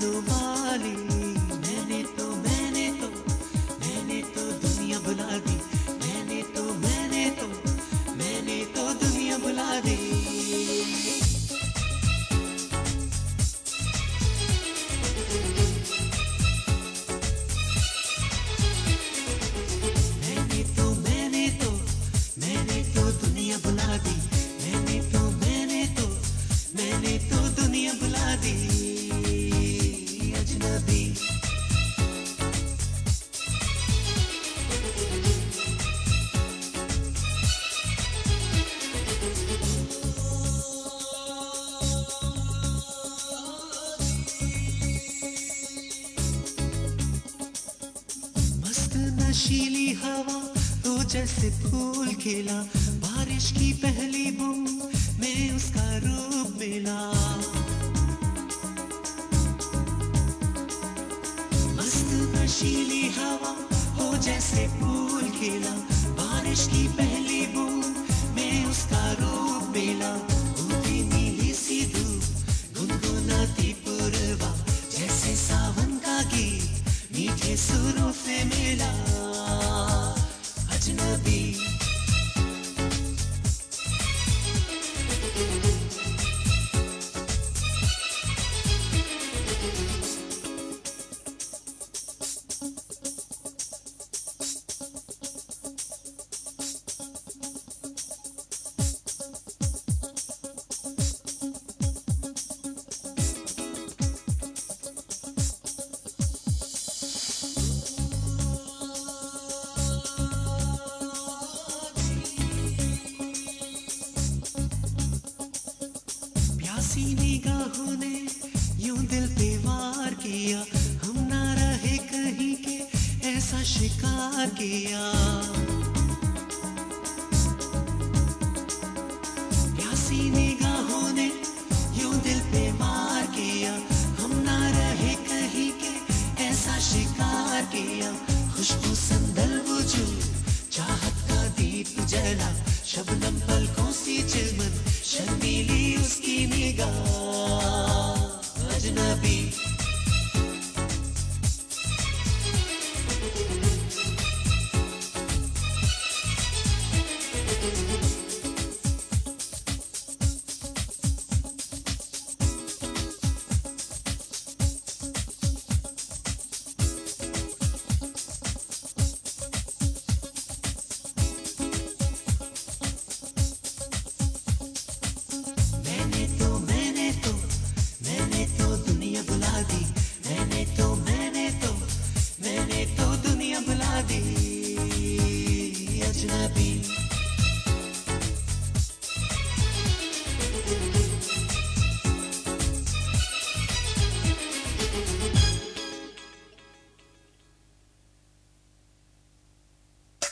वाली, मैंने तो दुनिया बुला दी। मैंने तो दुनिया बुला दी। मैंने तो दुनिया बुला दी। मैंने तो दुनिया बुला दी। अजनबी मस्त नशीली हवा तो जैसे फूल खिला, बारिश की पहली बूंद में उसका रूप मिला। मस्त नशीली हवा हो जैसे फूल खिला, बारिश की पहली बूंद में उसका रूप मिला। उठी नीली सी धूप गुनगुनाती पुरवा, जैसे सावन का गीत मीठे सुरों से मिला। अजनबी प्यासी निगाहों ने यूं दिल पे वार किया, हम ना रहे कहीं के ऐसा शिकार किया। प्यासी निगाहों ने यूं दिल पे वार किया, हम ना रहे कहीं के ऐसा शिकार किया। खुशबू संदल वजूद चाहत का दीप जला, शबनम पलकों सी चिलमन शर्मीली उसकी निगाह। अजनबी मैंने तो